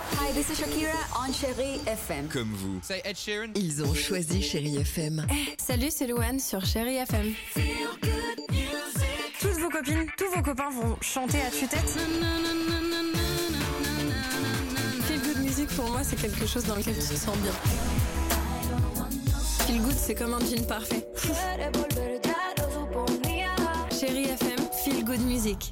Hi, this is Shakira on Chérie FM. Comme vous. Say Ed Sheeran. Ils ont choisi Chérie FM. Salut, c'est Louane sur Chérie FM. Toutes vos copines, tous vos copains vont chanter à tue-tête. Feel good music pour moi, c'est quelque chose dans lequel tu te sens bien. Feel good, c'est comme un jean parfait. Chérie FM, feel good music.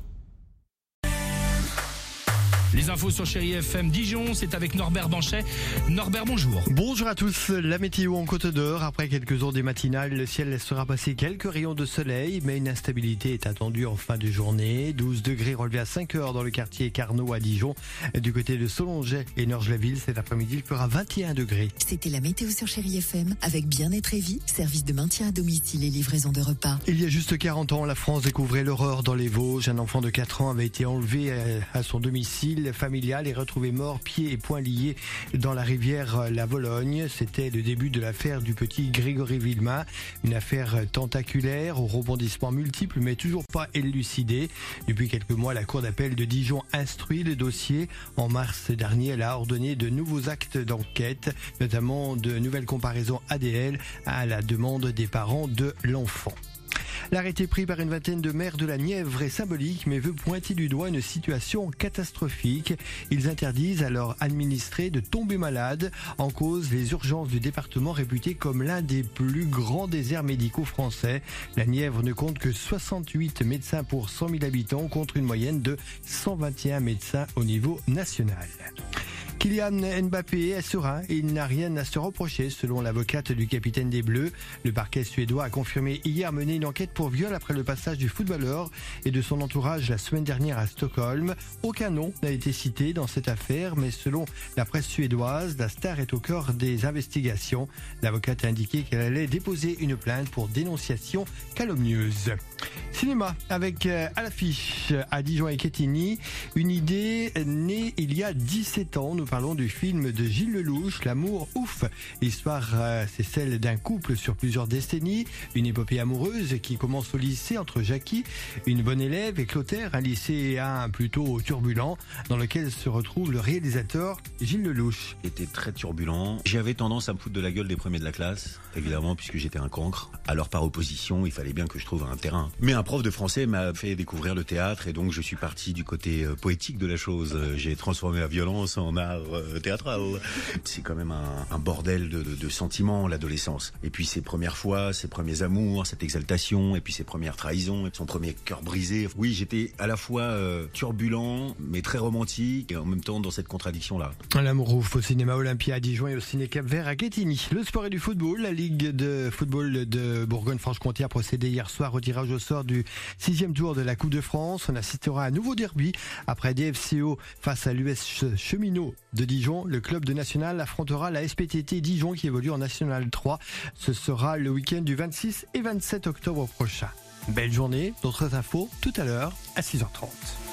Les infos sur Chérie FM Dijon, c'est avec Norbert Banchet. Norbert, bonjour. Bonjour à tous. La météo en Côte d'Or. Après quelques heures des matinales, le ciel laissera passer quelques rayons de soleil, mais une instabilité est attendue en fin de journée. 12 degrés relevés à 5 heures dans le quartier Carnot à Dijon. Du côté de Solonget et Norge-la-Ville, cet après-midi, il fera 21 degrés. C'était la météo sur Chérie FM avec Bien-être et Vie, service de maintien à domicile et livraison de repas. Il y a juste 40 ans, la France découvrait l'horreur dans les Vosges. Un enfant de 4 ans avait été enlevé à son domicile familial et retrouvé mort, pieds et poings liés dans la rivière la Vologne. C'était le début de l'affaire du petit Grégory Villemain. Une affaire tentaculaire aux rebondissements multiples mais toujours pas élucidée. Depuis quelques mois, la Cour d'appel de Dijon instruit le dossier. En mars dernier, elle a ordonné de nouveaux actes d'enquête, notamment de nouvelles comparaisons ADN à la demande des parents de l'enfant. L'arrêté pris par une vingtaine de maires de la Nièvre est symbolique mais veut pointer du doigt une situation catastrophique. Ils interdisent à leurs administrés de tomber malades. En cause, les urgences du département réputé comme l'un des plus grands déserts médicaux français. La Nièvre ne compte que 68 médecins pour 100 000 habitants contre une moyenne de 121 médecins au niveau national. Kylian Mbappé est serein et il n'a rien à se reprocher selon l'avocate du capitaine des Bleus. Le parquet suédois a confirmé hier mener une enquête pour viol après le passage du footballeur et de son entourage la semaine dernière à Stockholm. Aucun nom n'a été cité dans cette affaire, mais selon la presse suédoise, la star est au cœur des investigations. L'avocate a indiqué qu'elle allait déposer une plainte pour dénonciation calomnieuse. Cinéma avec à l'affiche à Dijon et Quetigny, une idée née il y a 17 ans. Nous parlons du film de Gilles Lelouch, L'amour ouf. L'histoire, c'est celle d'un couple sur plusieurs décennies, une épopée amoureuse qui commence au lycée entre Jackie, une bonne élève, et Clotaire, un lycéen plutôt turbulent, dans lequel se retrouve le réalisateur Gilles Lelouch. J'étais très turbulent. J'avais tendance à me foutre de la gueule des premiers de la classe, évidemment, puisque j'étais un cancre. Alors par opposition, il fallait bien que je trouve un terrain. Mais un prof de français m'a fait découvrir le théâtre et donc je suis parti du côté poétique de la chose. J'ai transformé la violence en art théâtral. C'est quand même un bordel de sentiments, l'adolescence. Et puis ses premières fois, ses premiers amours, cette exaltation, et puis ses premières trahisons, son premier cœur brisé. Oui, j'étais à la fois turbulent, mais très romantique, et en même temps dans cette contradiction-là. L'amour ouf au cinéma Olympia à Dijon et au ciné Cap-Vert à Quetigny. Le sport et du football, la Ligue de football de Bourgogne-Franche-Comté a procédé hier soir au tirage au sort du 6e tour de la Coupe de France. On assistera à un nouveau derby après DFCO face à l'US Cheminot de Dijon. Le club de National affrontera la SPTT Dijon qui évolue en National 3. Ce sera le week-end du 26 et 27 octobre prochain. Belle journée, d'autres infos tout à l'heure à 6h30.